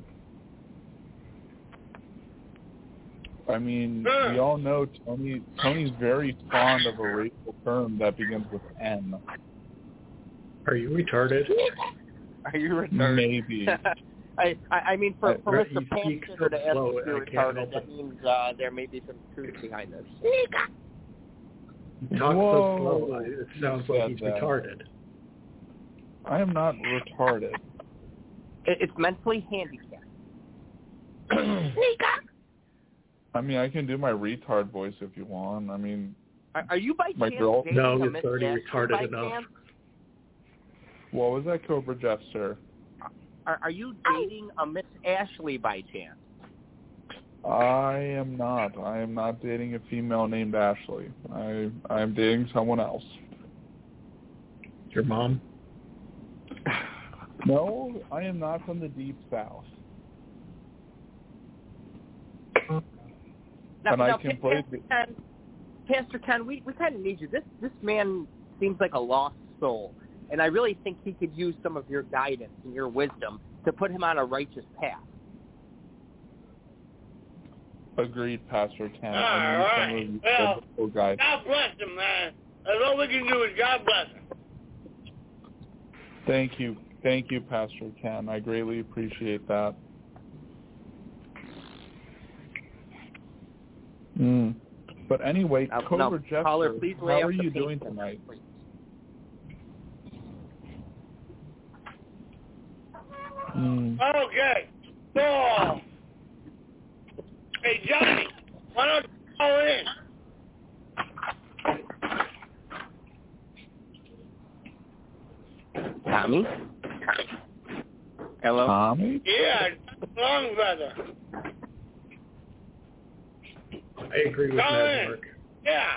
I mean, we all know Tony's very fond of a racial term that begins with N. Are you retarded? Are you retarded? Maybe. I mean, for Mr. Panther to ask slow, if you're retarded, that means there may be some truth behind this. You talk so slow, it sounds like he's retarded. I am not retarded. It's mentally handicapped. I mean, I can do my retard voice if you want. I mean, Are you by my chance girl? dating No, a it's Miss already Ashley retarded by enough. chance? What was that, Cobra Jeff, sir? Are you dating a Miss Ashley by chance? I am not. I am not dating a female named Ashley. I am dating someone else. Your mom? No, I am not from the deep south. Now, I can play. Pastor Ken, we kind of need you. This man seems like a lost soul, and I really think he could use some of your guidance and your wisdom to put him on a righteous path. Agreed, Pastor Ken. All I need right. some of you Well, biblical guys. God bless him, man. That's all we can do is God bless him. Thank you, Pastor Ken. I greatly appreciate that. But anyway, Cobra Jeff, caller, please how lay are up the you paint doing for me, tonight? please. Okay. So, hey, Johnny, why don't you call in? Tommy? Hello? Tommy? Yeah, long brother. I agree with Call that, in. Mark. Yeah.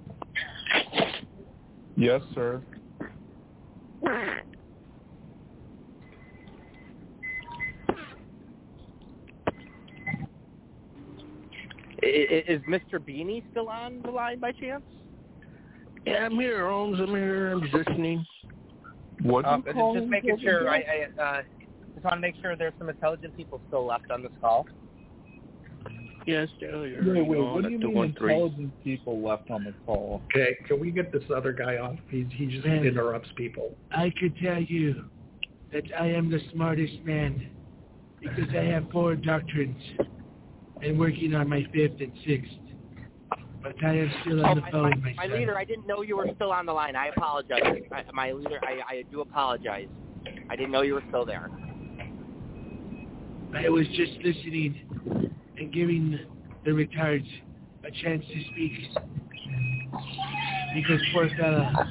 Yes, sir. Is Mr. Beanie still on the line by chance? Yeah, I'm here, Holmes. I'm here. I'm just listening. What? Just making sure. I just want to make sure there's some intelligent people still left on this call. Yes, earlier. Wait, what do you mean intelligent people left on the call? Okay, can we get this other guy off? He just Man. interrupts people. I could tell you that I am the smartest man because I have 4 doctrines and working on my 5th and 6th. But I am still on the phone, my son. leader, I didn't know you were still on the line. I apologize. My leader, I do apologize. I didn't know you were still there. I was just listening and giving the retards a chance to speak. Because poor fella,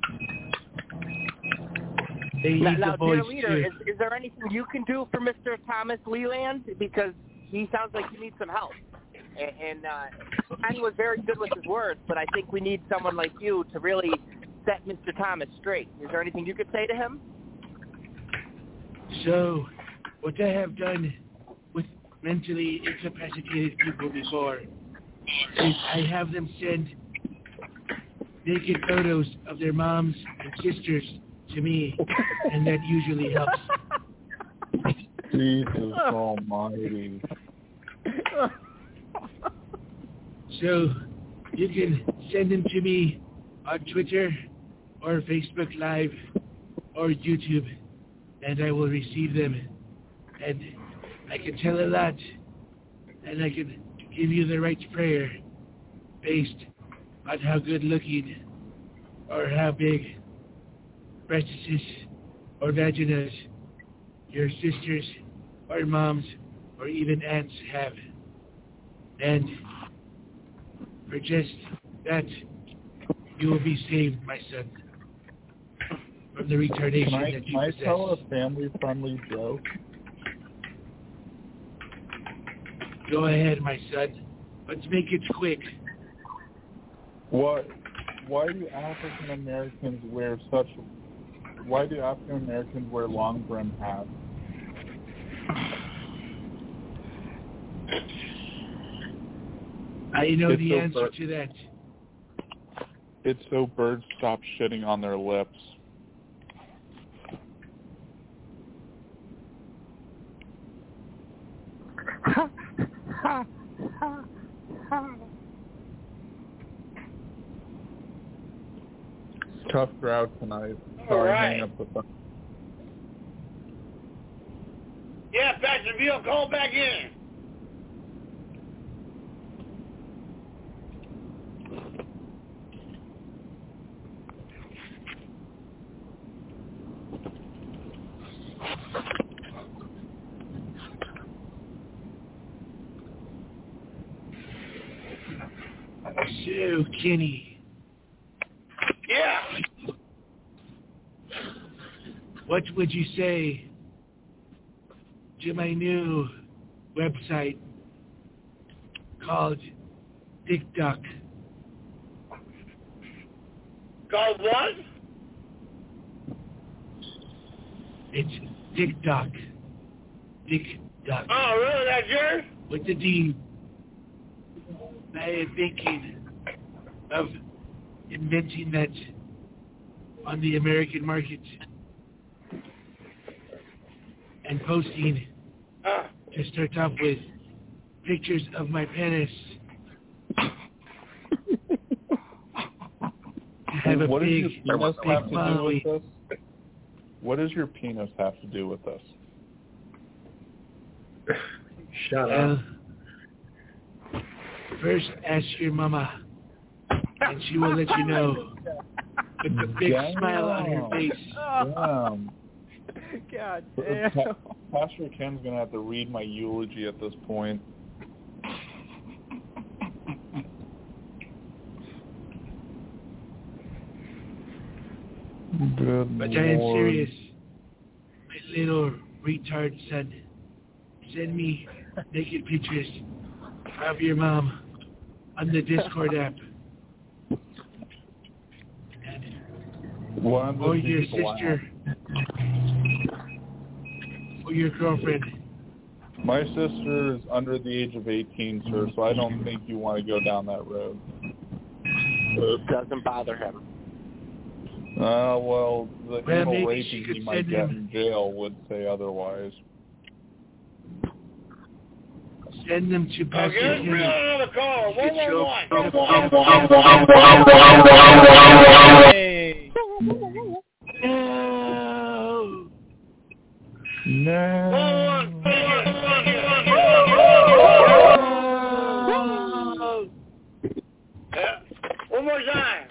they need Now, the voice dear leader, too. is there anything you can do for Mr. Thomas Leland? Because he sounds like he needs some help. And Ken was very good with his words, but I think we need someone like you to really set Mr. Thomas straight. Is there anything you could say to him? So, what I have done with mentally incapacitated people before is I have them send naked photos of their moms and sisters to me, and that usually helps. Jesus almighty. So, you can send them to me on Twitter or Facebook Live or YouTube, and I will receive them. And I can tell a lot, and I can give you the right prayer based on how good looking or how big breasts or vaginas your sisters or moms or even aunts have. And for just that, you will be saved, my son, from the retardation that you possess. Can I tell a family-friendly joke? Go ahead, my son. Let's make it quick. Why do African Americans wear long brim hats? I know the answer to that. It's so birds stop shitting on their lips. Tough crowd tonight. Sorry, hang up the phone. Yeah, Pastor Veal, call back in. So, Kenny, Yeah. what would you say to my new website called TikTok? Called what? It's TikTok. TikTok. Oh, really? That's yours? With the D. I am thinking of inventing that on the American market and posting to start off with pictures of my penis. Have a What does your big penis have to do Molly. with this? What does your penis have to do with this? Shut Well, up. first ask your mama, and she will let you know. With a big smile on her face. Damn. God damn. Pastor Ken's going to have to read my eulogy at this point. Good But I am Lord. serious. My little retard son, send me naked pictures of your mom on the Discord app. One Or of the your people sister. Or your girlfriend. My sister is under the age of 18, sir, so I don't think you want to go down that road. It doesn't bother him. Well, the anal maybe raping she could he might send get him- in jail would say otherwise. Send them to Pastor Okay, let's bring on Kenny. another caller. Get your 111. Hey. No. Yeah. One more time.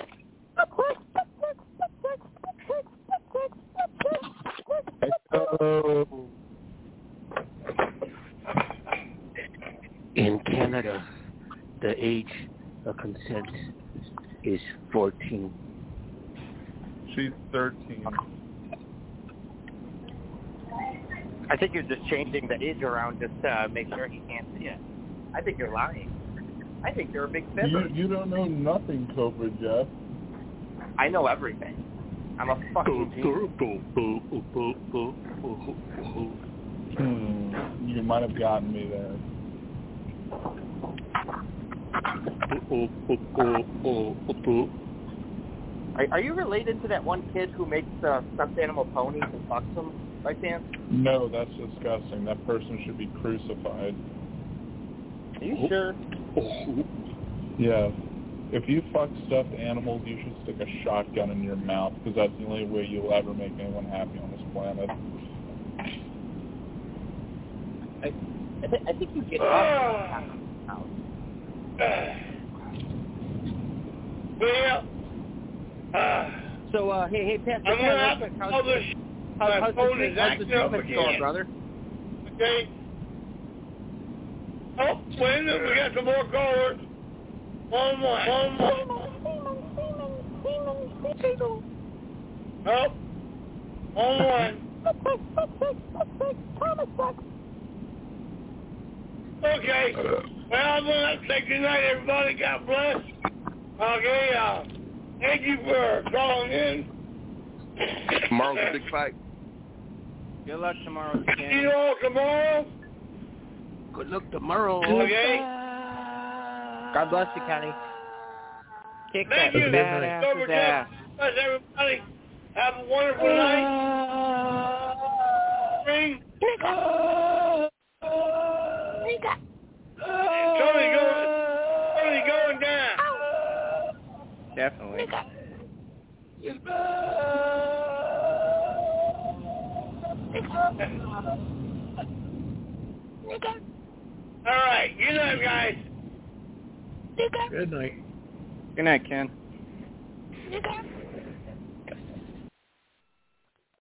In Canada, the age of consent is 14. She's 13. I think you're just changing the age around just to make sure he can't see it. I think you're lying. I think you're a big fibber. You don't know nothing, Cobra Jeff. I know everything. I'm a fucking genius. You might have gotten me there. Are you related to that one kid who makes stuffed animal ponies and fucks them by chance? No, that's disgusting. That person should be crucified. Are you sure? Yeah. If you fuck stuffed animals, you should stick a shotgun in your mouth, because that's the only way you'll ever make anyone happy on this planet. I think you get off. Well, So, hey, Pastor, I'm going to have to how's publish my phone is how's the acting up treatment going, again. brother? Okay? Oh, wait a minute. We got some more callers. One more. Oh, one. Okay. Well, I'm going to say good night, everybody. God bless. Okay, thank you for calling in. Tomorrow's a big fight. Good luck tomorrow, Kenny. See you all tomorrow. Good luck tomorrow. Okay. God bless you, Kenny. Kick Thank that you. badass's ass. Bless everybody. Have a wonderful night. Ring. Tony going down. Definitely. All right. Good night, guys. Good night. Good night, Ken.